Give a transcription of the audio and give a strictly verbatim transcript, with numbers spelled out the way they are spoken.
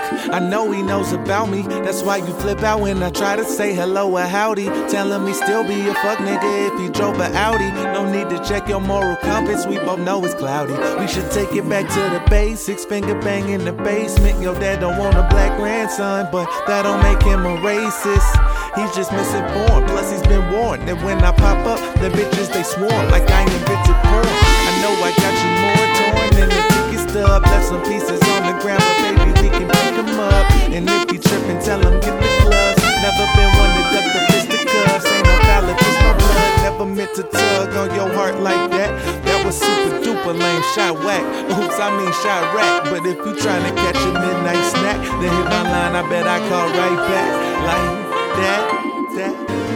I know he knows about me. That's why you flip out when I try to say hello or howdy. Telling me still be a fuck nigga if he drove a Audi. No need to check your moral compass, we both know it's cloudy. We should take it back to the basics. Finger bang in the basement. Your dad don't want a black grandson, but that don't make him a racist. He's just misinformed, plus he's been warned that when I pop up, the bitches they swarm like I invented porn. I know I got you more torn than the ticket stub. Left some pieces on the ground, but baby we can pick them up. And if he trippin', tell him get the gloves. Never been one to duck the fisticuffs. Ain't no ballot, just no blood. Never meant to tug on your heart like that. That was super duper lame, shot whack. Oops, I mean shot rack. But if you tryna catch a midnight snack, then hit my line, I bet I call right back. Like that, that.